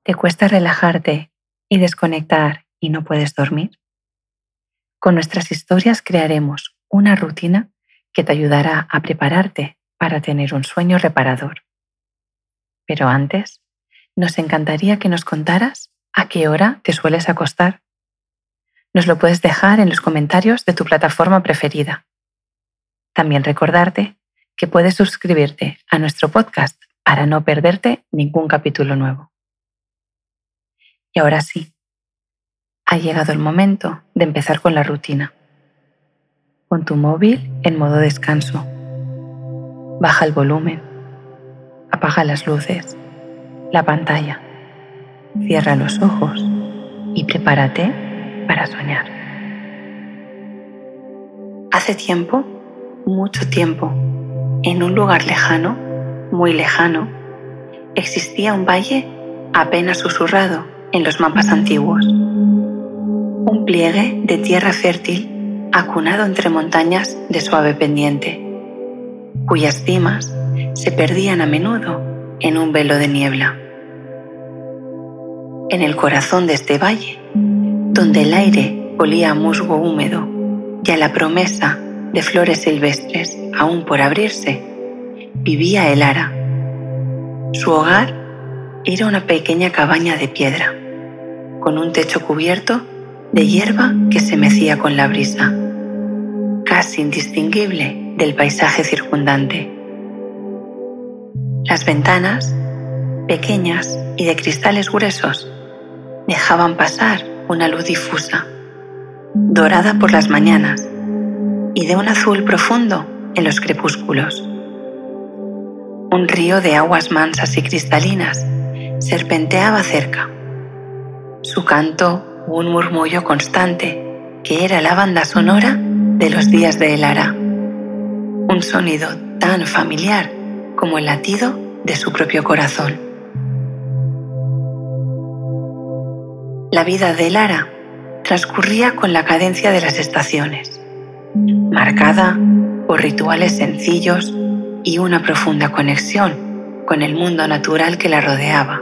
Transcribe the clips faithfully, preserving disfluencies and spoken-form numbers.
¿Te cuesta relajarte y desconectar y no puedes dormir? Con nuestras historias crearemos una rutina que te ayudará a prepararte para tener un sueño reparador. Pero antes, nos encantaría que nos contaras a qué hora te sueles acostar. Nos lo puedes dejar en los comentarios de tu plataforma preferida. También recordarte que puedes suscribirte a nuestro podcast para no perderte ningún capítulo nuevo. Y ahora sí, ha llegado el momento de empezar con la rutina. Pon tu móvil en modo descanso. Baja el volumen. Apaga las luces, la pantalla. Cierra los ojos y prepárate para soñar. Hace tiempo, mucho tiempo, en un lugar lejano, muy lejano, existía un valle apenas susurrado en los mapas antiguos. Un pliegue de tierra fértil acunado entre montañas de suave pendiente, cuyas cimas se perdían a menudo en un velo de niebla. En el corazón de este valle, donde el aire olía a musgo húmedo y a la promesa de flores silvestres aún por abrirse, vivía Elara. Su hogar era una pequeña cabaña de piedra, con un techo cubierto de hierba que se mecía con la brisa, casi indistinguible del paisaje circundante. Las ventanas, pequeñas y de cristales gruesos, dejaban pasar una luz difusa, dorada por las mañanas y de un azul profundo en los crepúsculos. Un río de aguas mansas y cristalinas serpenteaba cerca. Su canto, un murmullo constante que era la banda sonora de los días de Elara. Un sonido tan familiar como el latido de su propio corazón. La vida de Elara transcurría con la cadencia de las estaciones, marcada por rituales sencillos y una profunda conexión con el mundo natural que la rodeaba.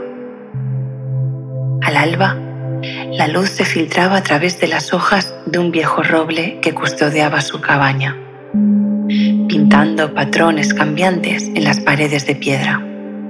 Al alba, la luz se filtraba a través de las hojas de un viejo roble que custodiaba su cabaña, pintando patrones cambiantes en las paredes de piedra.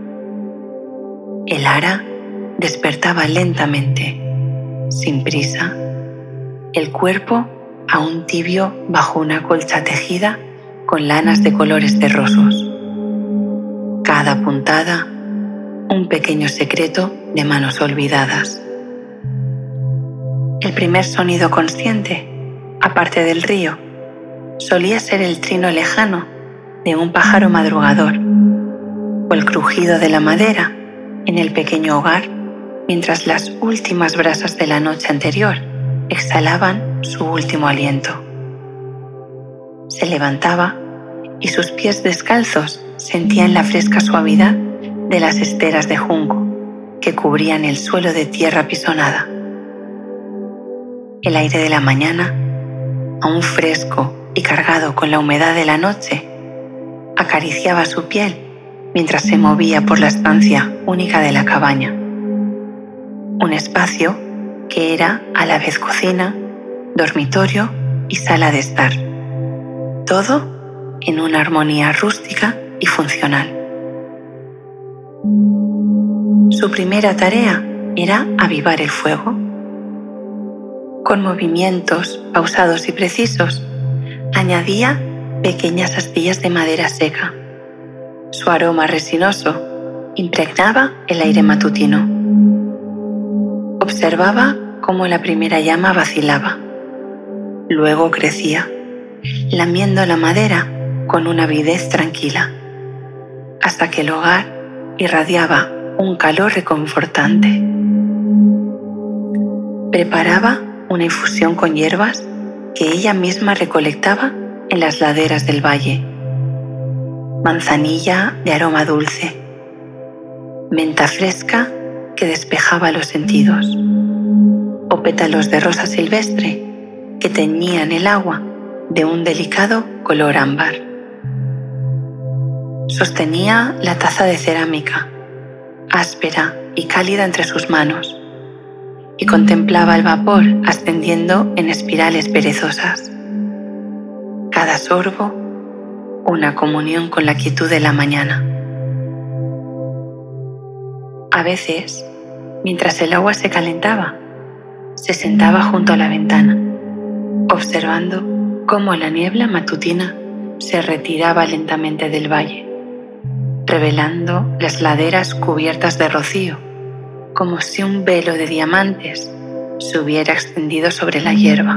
Elara despertaba lentamente, sin prisa, el cuerpo aún tibio bajo una colcha tejida con lanas de colores terrosos. Cada puntada, un pequeño secreto de manos olvidadas. El primer sonido consciente, aparte del río, solía ser el trino lejano de un pájaro madrugador o el crujido de la madera en el pequeño hogar mientras las últimas brasas de la noche anterior exhalaban su último aliento. Se levantaba y sus pies descalzos sentían la fresca suavidad de las esteras de junco que cubrían el suelo de tierra pisonada. El aire de la mañana, aún fresco y cargado con la humedad de la noche, acariciaba su piel mientras se movía por la estancia única de la cabaña. Un espacio que era a la vez cocina, dormitorio y sala de estar. Todo en una armonía rústica y funcional. Su primera tarea era avivar el fuego. Con movimientos pausados y precisos, añadía pequeñas astillas de madera seca. Su aroma resinoso impregnaba el aire matutino. Observaba cómo la primera llama vacilaba. Luego crecía, lamiendo la madera con una avidez tranquila, hasta que el hogar irradiaba un calor reconfortante. Preparaba una infusión con hierbas que ella misma recolectaba en las laderas del valle. Manzanilla de aroma dulce, menta fresca que despejaba los sentidos, o pétalos de rosa silvestre que teñían el agua de un delicado color ámbar. Sostenía la taza de cerámica, áspera y cálida entre sus manos, y contemplaba el vapor ascendiendo en espirales perezosas. Cada sorbo, una comunión con la quietud de la mañana. A veces, mientras el agua se calentaba, se sentaba junto a la ventana, observando cómo la niebla matutina se retiraba lentamente del valle, revelando las laderas cubiertas de rocío, como si un velo de diamantes se hubiera extendido sobre la hierba.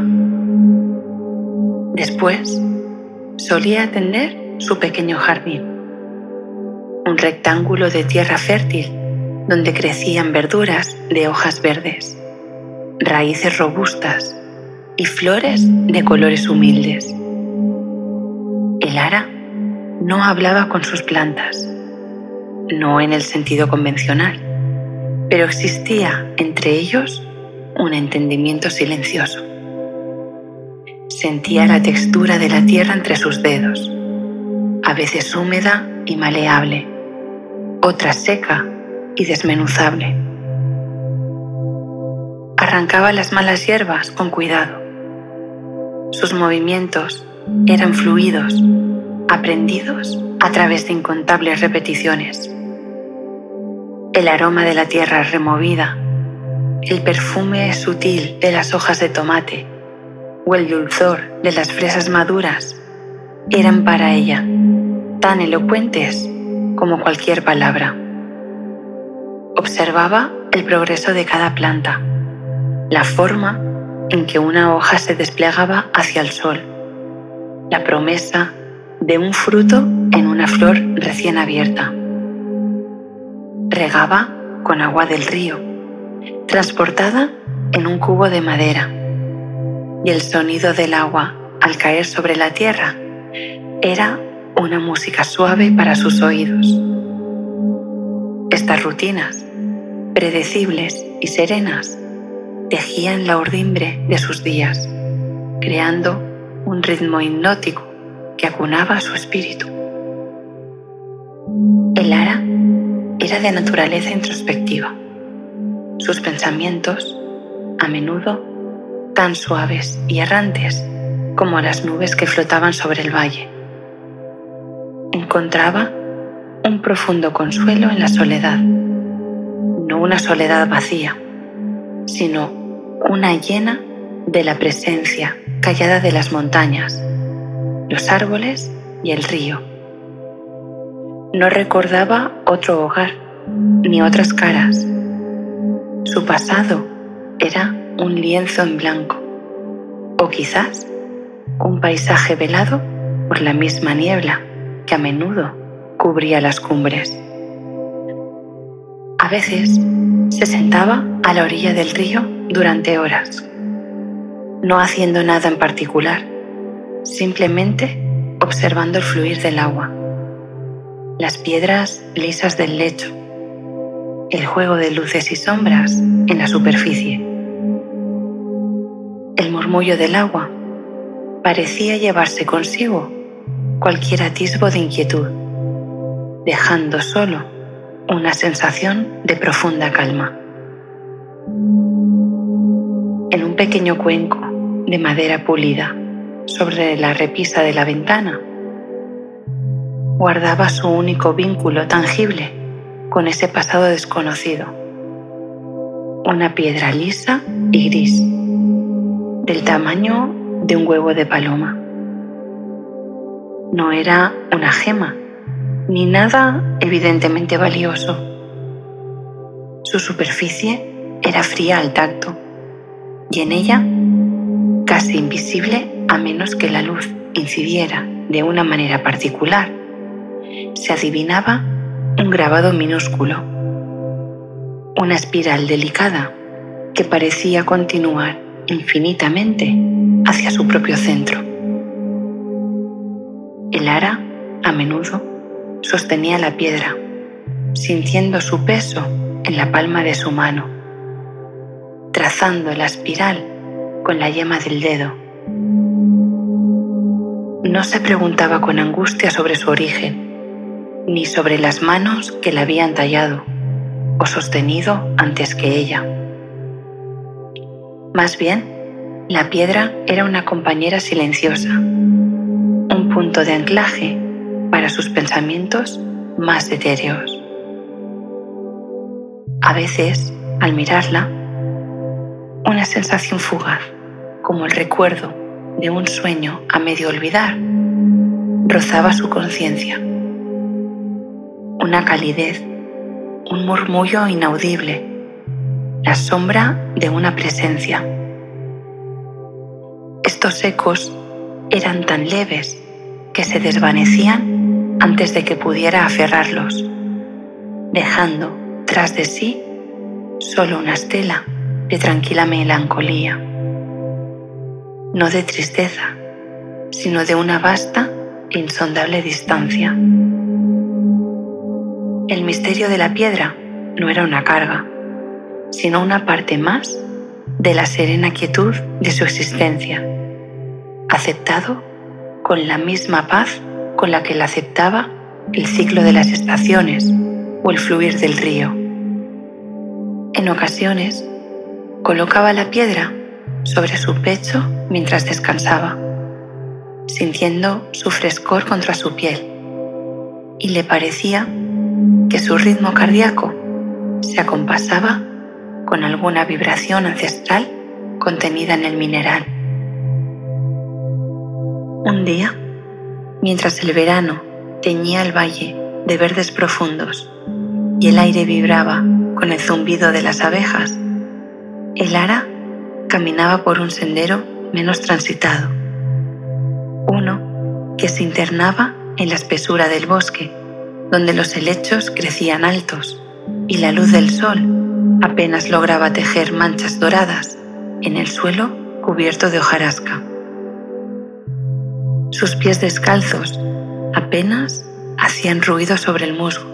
Después, solía atender su pequeño jardín, un rectángulo de tierra fértil donde crecían verduras de hojas verdes, raíces robustas y flores de colores humildes. El ara no hablaba con sus plantas, no en el sentido convencional, pero existía entre ellos un entendimiento silencioso. Sentía la textura de la tierra entre sus dedos, a veces húmeda y maleable, otras seca y desmenuzable. Arrancaba las malas hierbas con cuidado. Sus movimientos eran fluidos, aprendidos a través de incontables repeticiones. El aroma de la tierra removida, el perfume sutil de las hojas de tomate o el dulzor de las fresas maduras eran para ella tan elocuentes como cualquier palabra. Observaba el progreso de cada planta, la forma en que una hoja se desplegaba hacia el sol, la promesa de un fruto en una flor recién abierta. Regaba con agua del río, transportada en un cubo de madera, y el sonido del agua al caer sobre la tierra era una música suave para sus oídos. Estas rutinas, predecibles y serenas, tejían la urdimbre de sus días, creando un ritmo hipnótico que acunaba su espíritu. El ara era de naturaleza introspectiva. Sus pensamientos, a menudo tan suaves y errantes como las nubes que flotaban sobre el valle. Encontraba un profundo consuelo en la soledad, no una soledad vacía, sino una llena de la presencia callada de las montañas, los árboles y el río. No recordaba otro hogar, ni otras caras. Su pasado era un lienzo en blanco, o quizás un paisaje velado por la misma niebla que a menudo cubría las cumbres. A veces se sentaba a la orilla del río durante horas, no haciendo nada en particular, simplemente observando el fluir del agua, las piedras lisas del lecho, el juego de luces y sombras en la superficie. El murmullo del agua parecía llevarse consigo cualquier atisbo de inquietud, dejando solo una sensación de profunda calma. En un pequeño cuenco de madera pulida sobre la repisa de la ventana, guardaba su único vínculo tangible con ese pasado desconocido, una piedra lisa y gris, del tamaño de un huevo de paloma. No era una gema, ni nada evidentemente valioso. Su superficie era fría al tacto, y en ella, casi invisible a menos que la luz incidiera de una manera particular, se adivinaba un grabado minúsculo, una espiral delicada que parecía continuar infinitamente hacia su propio centro. El ara, a menudo, sostenía la piedra, sintiendo su peso en la palma de su mano, trazando la espiral con la yema del dedo. No se preguntaba con angustia sobre su origen, ni sobre las manos que la habían tallado. o sostenido antes que ella. Más bien, la piedra era una compañera silenciosa, un punto de anclaje para sus pensamientos más etéreos. A veces, al mirarla, una sensación fugaz, como el recuerdo de un sueño a medio olvidar, rozaba su conciencia. Una calidez, un murmullo inaudible, la sombra de una presencia. Estos ecos eran tan leves que se desvanecían antes de que pudiera aferrarlos, dejando tras de sí solo una estela de tranquila melancolía, no de tristeza, sino de una vasta e insondable distancia. El misterio de la piedra no era una carga, sino una parte más de la serena quietud de su existencia, aceptado con la misma paz con la que la aceptaba el ciclo de las estaciones o el fluir del río. En ocasiones, colocaba la piedra sobre su pecho mientras descansaba, sintiendo su frescor contra su piel, y le parecía que su ritmo cardíaco se acompasaba con alguna vibración ancestral contenida en el mineral. Un día, mientras el verano teñía el valle de verdes profundos y el aire vibraba con el zumbido de las abejas, el ara caminaba por un sendero menos transitado, uno que se internaba en la espesura del bosque, donde los helechos crecían altos y la luz del sol apenas lograba tejer manchas doradas en el suelo cubierto de hojarasca. Sus pies descalzos apenas hacían ruido sobre el musgo.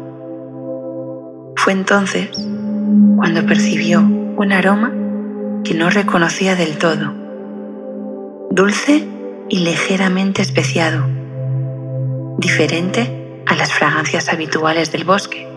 Fue entonces cuando percibió un aroma que no reconocía del todo, dulce y ligeramente especiado, diferente a las fragancias habituales del bosque.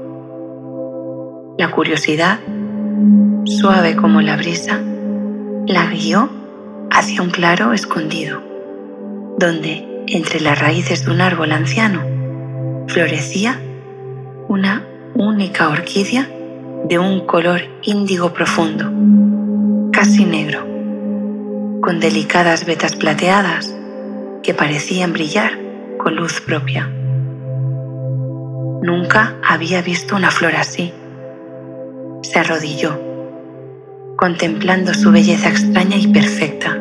La curiosidad, suave como la brisa, la guió hacia un claro escondido, donde, entre las raíces de un árbol anciano, florecía una única orquídea de un color índigo profundo, casi negro, con delicadas vetas plateadas que parecían brillar con luz propia. Nunca había visto una flor así. Se arrodilló, contemplando su belleza extraña y perfecta.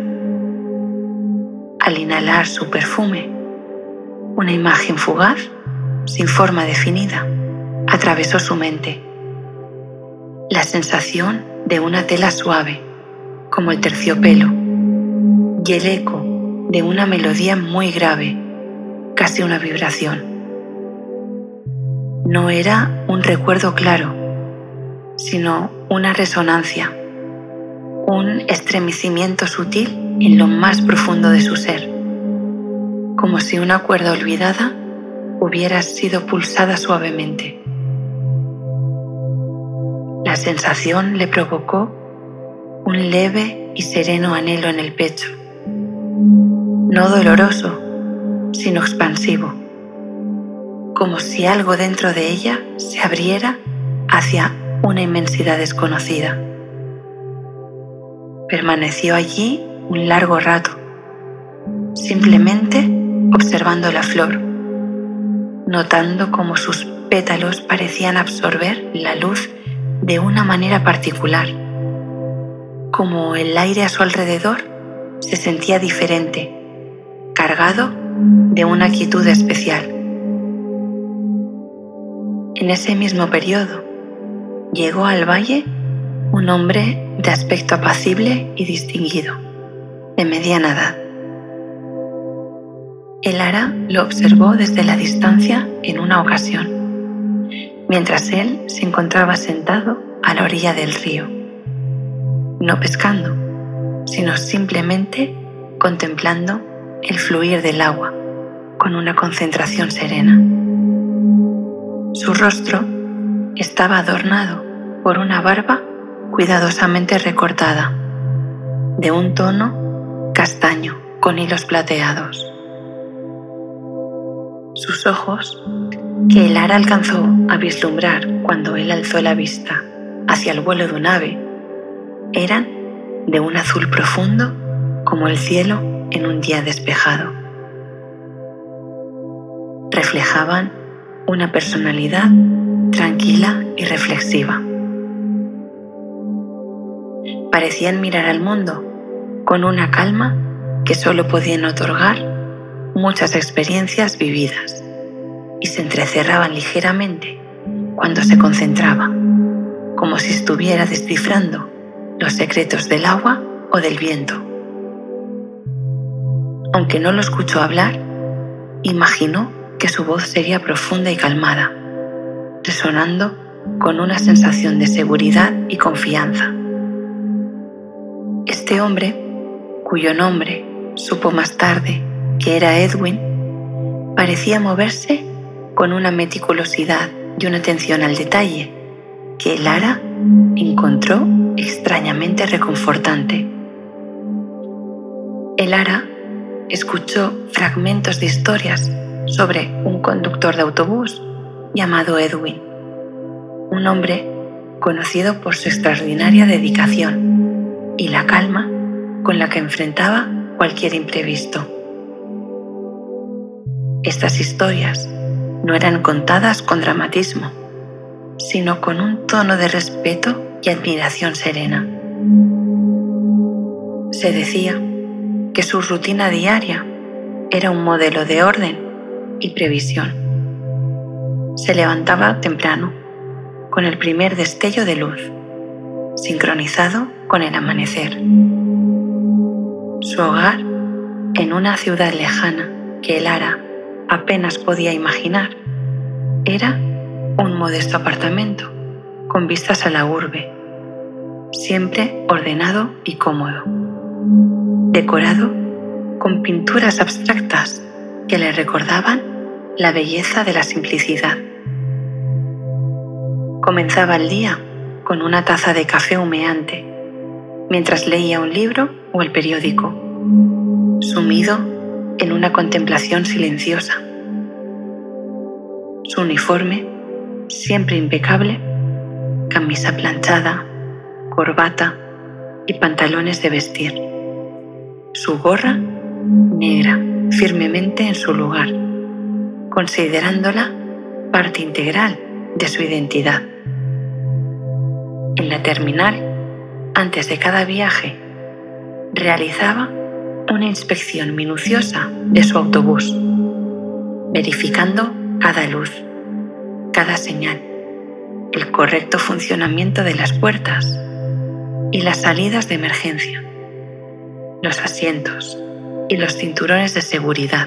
Al inhalar su perfume, una imagen fugaz, sin forma definida, atravesó su mente. La sensación de una tela suave, como el terciopelo, y el eco de una melodía muy grave, casi una vibración. No era un recuerdo claro, sino una resonancia, un estremecimiento sutil en lo más profundo de su ser, como si una cuerda olvidada hubiera sido pulsada suavemente. La sensación le provocó un leve y sereno anhelo en el pecho, no doloroso, sino expansivo, como si algo dentro de ella se abriera hacia una inmensidad desconocida. Permaneció allí un largo rato, simplemente observando la flor, notando cómo sus pétalos parecían absorber la luz de una manera particular, como el aire a su alrededor se sentía diferente, cargado de una quietud especial. En ese mismo periodo, llegó al valle un hombre de aspecto apacible y distinguido, de mediana edad. El ara lo observó desde la distancia en una ocasión, mientras él se encontraba sentado a la orilla del río, no pescando, sino simplemente contemplando el fluir del agua con una concentración serena. Su rostro estaba adornado por una barba cuidadosamente recortada, de un tono castaño con hilos plateados. Sus ojos, que Elara alcanzó a vislumbrar cuando él alzó la vista hacia el vuelo de un ave, eran de un azul profundo como el cielo en un día despejado. Reflejaban una personalidad tranquila y reflexiva. Parecían mirar al mundo con una calma que solo podían otorgar muchas experiencias vividas, y se entrecerraban ligeramente cuando se concentraba, como si estuviera descifrando los secretos del agua o del viento. Aunque no lo escuchó hablar, imaginó que su voz sería profunda y calmada, resonando con una sensación de seguridad y confianza. Este hombre, cuyo nombre supo más tarde que era Edwin, parecía moverse con una meticulosidad y una atención al detalle que Elara encontró extrañamente reconfortante. Elara escuchó fragmentos de historias sobre un conductor de autobús llamado Edwin, un hombre conocido por su extraordinaria dedicación y la calma con la que enfrentaba cualquier imprevisto. Estas historias no eran contadas con dramatismo, sino con un tono de respeto y admiración serena. Se decía que su rutina diaria era un modelo de orden y previsión. Se levantaba temprano, con el primer destello de luz, sincronizado con el amanecer. Su hogar, en una ciudad lejana que Elara apenas podía imaginar, era un modesto apartamento con vistas a la urbe, siempre ordenado y cómodo, decorado con pinturas abstractas que le recordaban la belleza de la simplicidad. Comenzaba el día con una taza de café humeante, mientras leía un libro o el periódico, sumido en una contemplación silenciosa. Su uniforme, siempre impecable, camisa planchada, corbata y pantalones de vestir. Su gorra, negra, firmemente en su lugar, considerándola parte integral de su identidad. En la terminal, antes de cada viaje, realizaba una inspección minuciosa de su autobús, verificando cada luz, cada señal, el correcto funcionamiento de las puertas y las salidas de emergencia, los asientos y los cinturones de seguridad.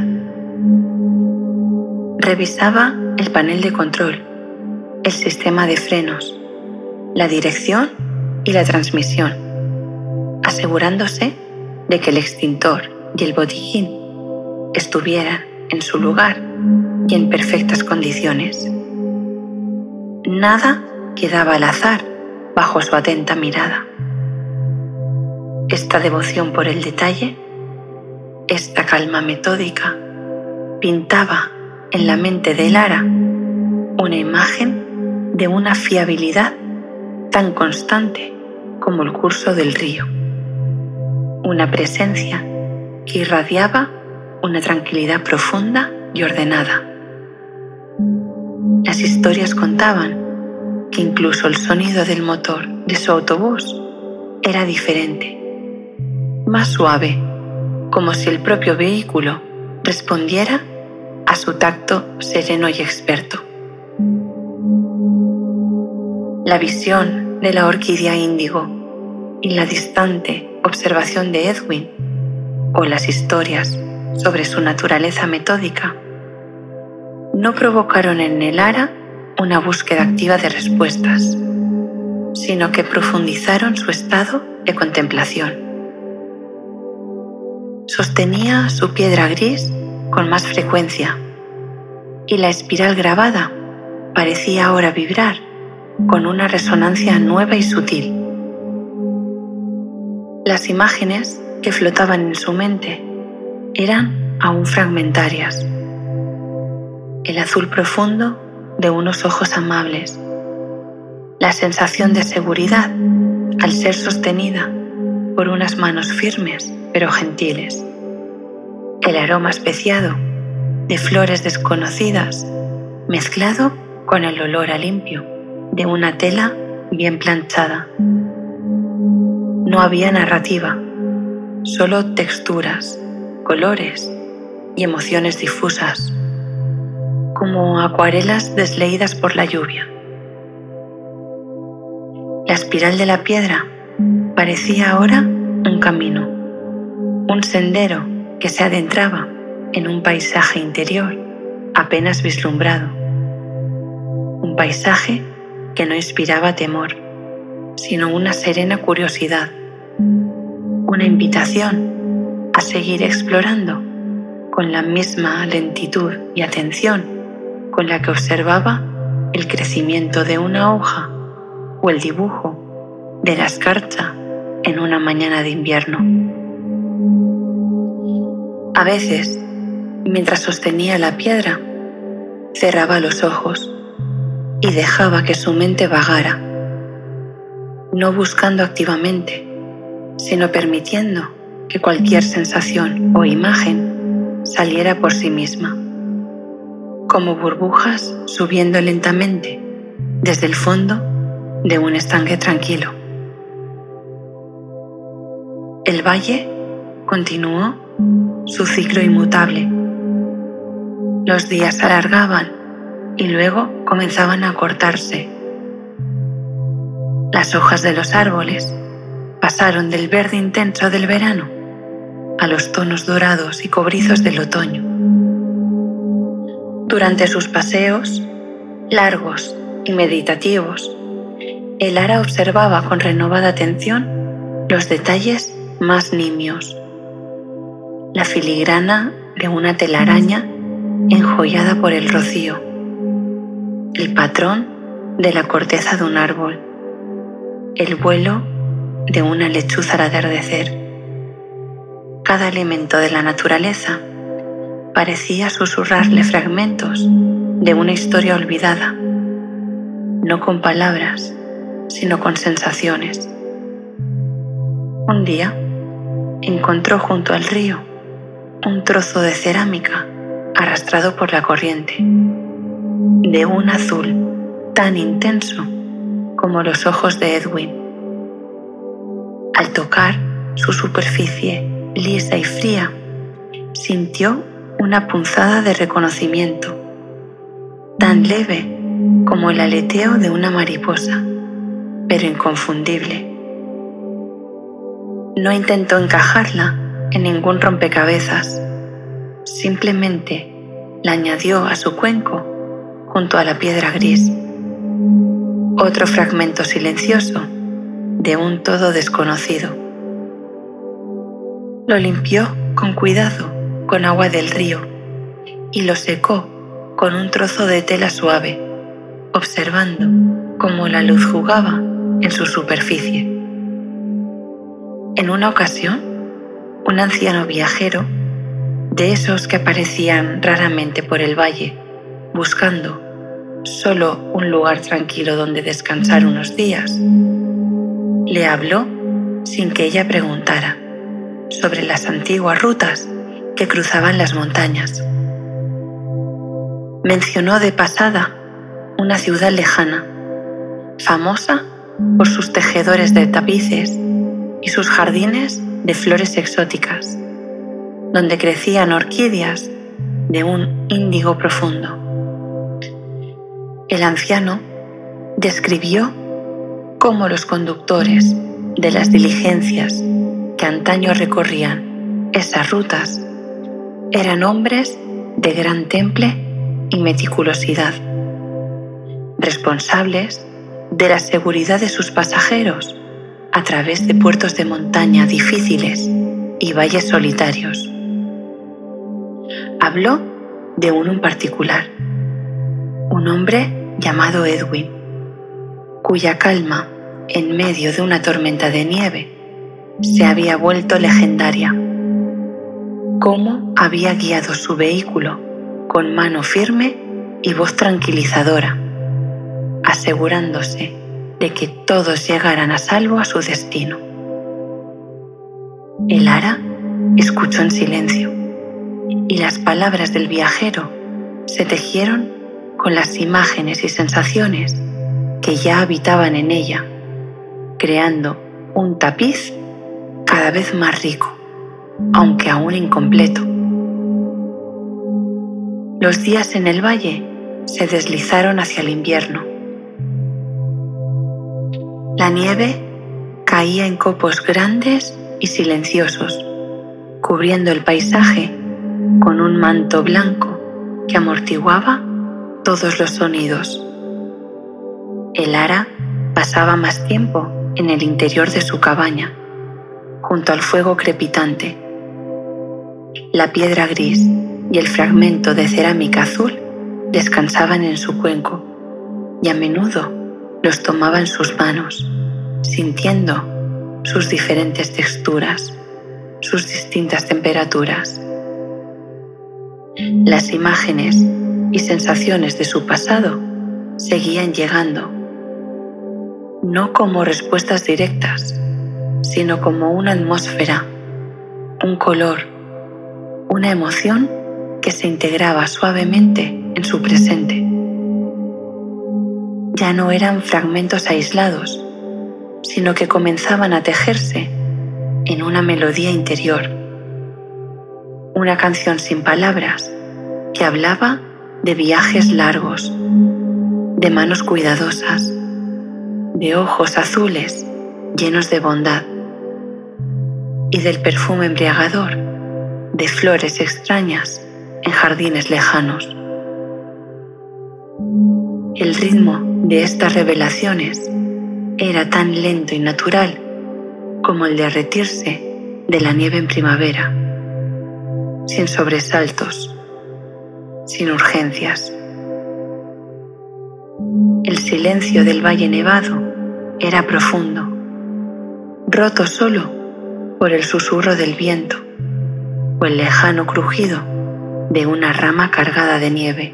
Revisaba el panel de control, el sistema de frenos, la dirección y la transmisión, asegurándose de que el extintor y el botiquín estuvieran en su lugar y en perfectas condiciones. Nada quedaba al azar bajo su atenta mirada. Esta devoción por el detalle, esta calma metódica, pintaba en la mente de Elara una imagen de una fiabilidad tan constante como el curso del río, una presencia que irradiaba una tranquilidad profunda y ordenada. Las historias contaban que incluso el sonido del motor de su autobús era diferente, más suave, como si el propio vehículo respondiera a su tacto sereno y experto. La visión de la orquídea índigo y la distante observación de Edwin, o las historias sobre su naturaleza metódica, no provocaron en Elara una búsqueda activa de respuestas, sino que profundizaron su estado de contemplación. Sostenía su piedra gris con más frecuencia y la espiral grabada parecía ahora vibrar con una resonancia nueva y sutil. Las imágenes que flotaban en su mente eran aún fragmentarias. El azul profundo de unos ojos amables, la sensación de seguridad al ser sostenida por unas manos firmes pero gentiles, el aroma especiado de flores desconocidas mezclado con el olor a limpio de una tela bien planchada. No había narrativa, solo texturas, colores y emociones difusas, como acuarelas desleídas por la lluvia. La espiral de la piedra parecía ahora un camino, un sendero que se adentraba en un paisaje interior apenas vislumbrado, un paisaje que no inspiraba temor, sino una serena curiosidad, una invitación a seguir explorando con la misma lentitud y atención con la que observaba el crecimiento de una hoja o el dibujo de la escarcha en una mañana de invierno. A veces, mientras sostenía la piedra, cerraba los ojos y dejaba que su mente vagara, no buscando activamente, sino permitiendo que cualquier sensación o imagen saliera por sí misma, como burbujas subiendo lentamente desde el fondo de un estanque tranquilo. El valle continuó su ciclo inmutable. Los días se alargaban y luego comenzaban a cortarse. Las hojas de los árboles pasaron del verde intenso del verano a los tonos dorados y cobrizos del otoño. Durante sus paseos, largos y meditativos, el ara observaba con renovada atención los detalles más nimios. La filigrana de una telaraña enjollada por el rocío, el patrón de la corteza de un árbol, el vuelo de una lechuza al atardecer. Cada elemento de la naturaleza parecía susurrarle fragmentos de una historia olvidada, no con palabras, sino con sensaciones. Un día encontró junto al río un trozo de cerámica arrastrado por la corriente, de un azul tan intenso como los ojos de Edwin. Al tocar su superficie lisa y fría, sintió una punzada de reconocimiento, tan leve como el aleteo de una mariposa, pero inconfundible. No intentó encajarla en ningún rompecabezas, simplemente la añadió a su cuenco junto a la piedra gris. Otro fragmento silencioso de un todo desconocido. Lo limpió con cuidado con agua del río y lo secó con un trozo de tela suave, observando cómo la luz jugaba en su superficie. En una ocasión, un anciano viajero, de esos que aparecían raramente por el valle, buscando solo un lugar tranquilo donde descansar unos días, le habló sin que ella preguntara sobre las antiguas rutas que cruzaban las montañas. Mencionó de pasada una ciudad lejana, famosa por sus tejedores de tapices y sus jardines de flores exóticas, donde crecían orquídeas de un índigo profundo. El anciano describió cómo los conductores de las diligencias que antaño recorrían esas rutas eran hombres de gran temple y meticulosidad, responsables de la seguridad de sus pasajeros a través de puertos de montaña difíciles y valles solitarios. Habló de uno en particular, un hombre llamado Edwin, cuya calma, en medio de una tormenta de nieve, se había vuelto legendaria. Cómo había guiado su vehículo con mano firme y voz tranquilizadora, asegurándose de que todos llegaran a salvo a su destino. El ara escuchó en silencio, y las palabras del viajero se tejieron con las imágenes y sensaciones que ya habitaban en ella, creando un tapiz cada vez más rico, aunque aún incompleto. Los días en el valle se deslizaron hacia el invierno. La nieve caía en copos grandes y silenciosos, cubriendo el paisaje con un manto blanco que amortiguaba todos los sonidos. El ara pasaba más tiempo en el interior de su cabaña, junto al fuego crepitante. La piedra gris y el fragmento de cerámica azul descansaban en su cuenco, y a menudo los tomaba en sus manos, sintiendo sus diferentes texturas, sus distintas temperaturas. Las imágenes y sensaciones de su pasado seguían llegando, no como respuestas directas, sino como una atmósfera, un color, una emoción que se integraba suavemente en su presente. Ya no eran fragmentos aislados, sino que comenzaban a tejerse en una melodía interior, una canción sin palabras que hablaba de viajes largos, de manos cuidadosas, de ojos azules llenos de bondad y del perfume embriagador de flores extrañas en jardines lejanos. El ritmo de estas revelaciones era tan lento y natural como el derretirse de la nieve en primavera, sin sobresaltos, sin urgencias. El silencio del valle nevado era profundo, roto solo por el susurro del viento o el lejano crujido de una rama cargada de nieve.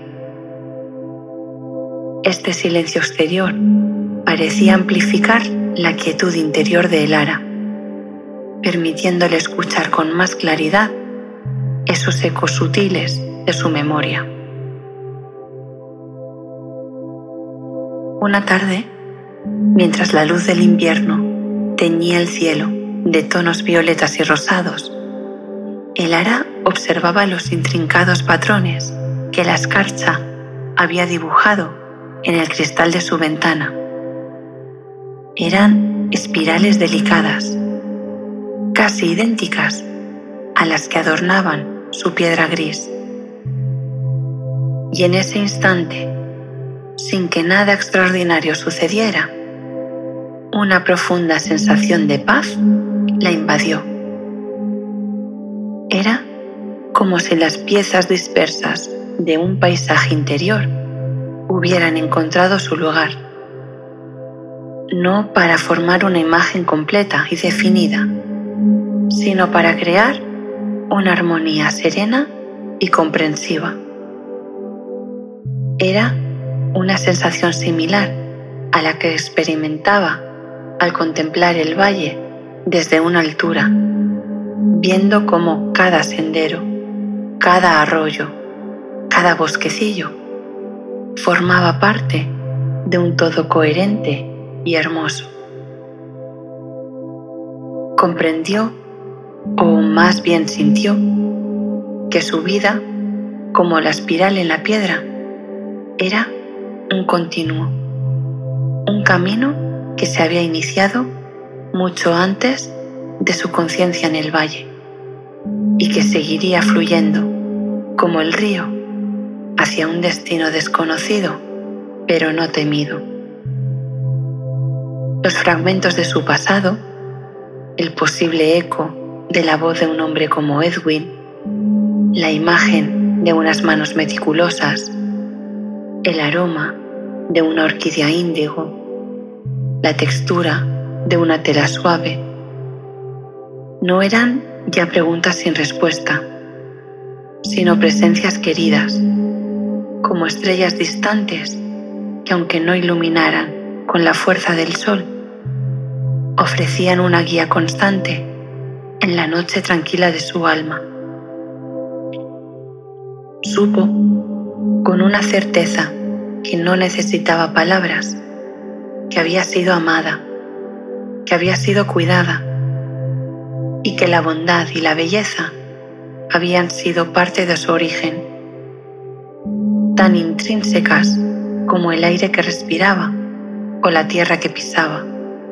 Este silencio exterior parecía amplificar la quietud interior de el ara, permitiéndole escuchar con más claridad esos ecos sutiles de su memoria. Una tarde, mientras la luz del invierno teñía el cielo de tonos violetas y rosados, el ara observaba los intrincados patrones que la escarcha había dibujado en el cristal de su ventana. Eran espirales delicadas, casi idénticas a las que adornaban su piedra gris. Y en ese instante, sin que nada extraordinario sucediera, una profunda sensación de paz la invadió. Era como si las piezas dispersas de un paisaje interior hubieran encontrado su lugar, no para formar una imagen completa y definida, sino para crear una armonía serena y comprensiva. Era una sensación similar a la que experimentaba al contemplar el valle desde una altura, viendo cómo cada sendero, cada arroyo, cada bosquecillo formaba parte de un todo coherente y hermoso. Comprendió, o más bien sintió, que su vida, como la espiral en la piedra, era un continuo, un camino que se había iniciado mucho antes de su conciencia en el valle y que seguiría fluyendo como el río hacia un destino desconocido pero no temido. Los fragmentos de su pasado, el posible eco de la voz de un hombre como Edwin, la imagen de unas manos meticulosas, el aroma de una orquídea índigo, la textura de una tela suave. No eran ya preguntas sin respuesta, sino presencias queridas, como estrellas distantes que, aunque no iluminaran con la fuerza del sol, ofrecían una guía constante en la noche tranquila de su alma. Supo, con una certeza que no necesitaba palabras, que había sido amada, que había sido cuidada y que la bondad y la belleza habían sido parte de su origen, tan intrínsecas como el aire que respiraba o la tierra que pisaba.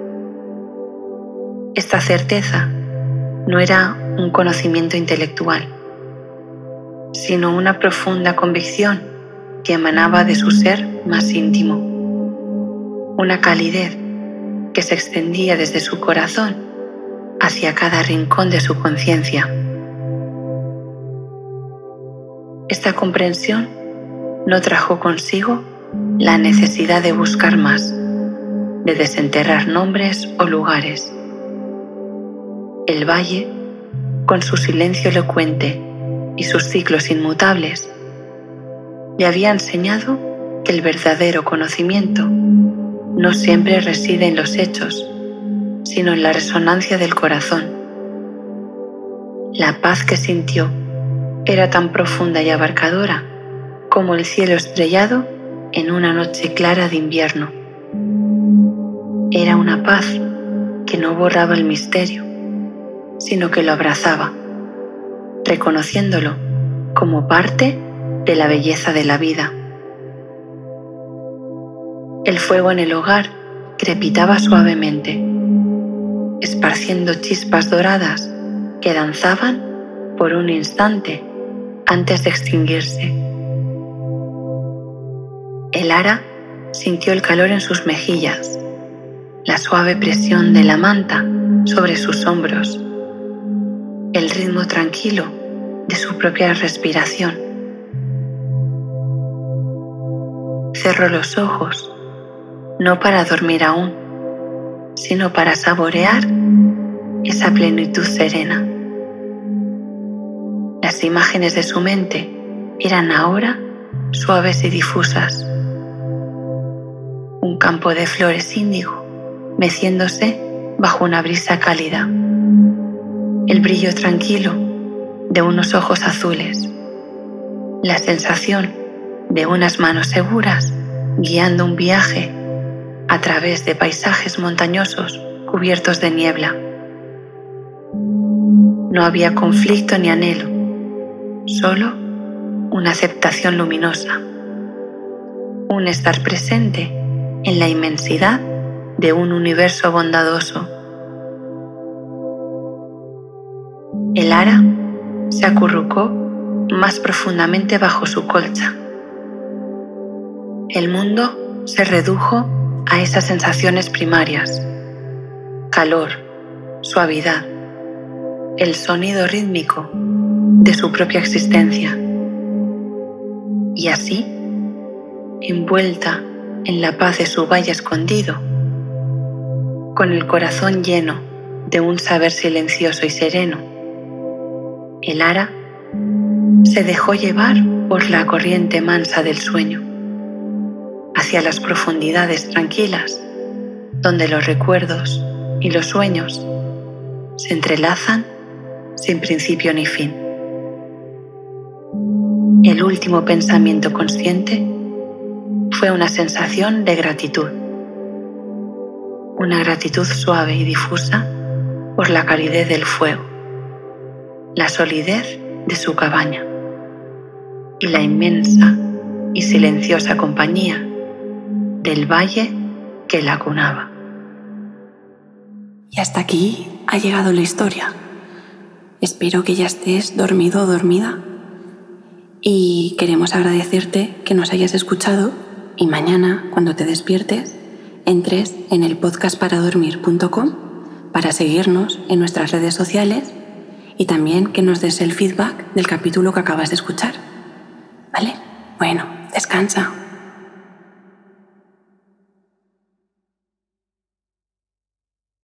Esta certeza no era un conocimiento intelectual, sino una profunda convicción que emanaba de su ser más íntimo, una calidez que se extendía desde su corazón hacia cada rincón de su conciencia. Esta comprensión no trajo consigo la necesidad de buscar más, de desenterrar nombres o lugares. El valle, con su silencio elocuente y sus ciclos inmutables, le había enseñado que el verdadero conocimiento no siempre reside en los hechos, sino en la resonancia del corazón. La paz que sintió era tan profunda y abarcadora como el cielo estrellado en una noche clara de invierno. Era una paz que no borraba el misterio, sino que lo abrazaba, reconociéndolo como parte de la belleza de la vida. El fuego en el hogar crepitaba suavemente, esparciendo chispas doradas que danzaban por un instante antes de extinguirse. El ara sintió el calor en sus mejillas, la suave presión de la manta sobre sus hombros, el ritmo tranquilo de su propia respiración. Cerró los ojos, no para dormir aún, sino para saborear esa plenitud serena. Las imágenes de su mente eran ahora suaves y difusas. Un campo de flores índigo meciéndose bajo una brisa cálida. El brillo tranquilo de unos ojos azules. La sensación de unas manos seguras guiando un viaje a través de paisajes montañosos cubiertos de niebla. No había conflicto ni anhelo, solo una aceptación luminosa, un estar presente en la inmensidad de un universo bondadoso. El ara se acurrucó más profundamente bajo su colcha. El mundo se redujo a esas sensaciones primarias: calor, suavidad, el sonido rítmico de su propia existencia. Y así, envuelta en la paz de su valle escondido, con el corazón lleno de un saber silencioso y sereno, el ara se dejó llevar por la corriente mansa del sueño, hacia las profundidades tranquilas, donde los recuerdos y los sueños se entrelazan sin principio ni fin. El último pensamiento consciente fue una sensación de gratitud, una gratitud suave y difusa por la calidez del fuego, la solidez de su cabaña y la inmensa y silenciosa compañía del valle que la cunaba. Y hasta aquí ha llegado la historia. Espero que ya estés dormido o dormida y queremos agradecerte que nos hayas escuchado y mañana, cuando te despiertes, entres en el podcast para dormir punto com para seguirnos en nuestras redes sociales y también que nos des el feedback del capítulo que acabas de escuchar. ¿Vale? Bueno, descansa.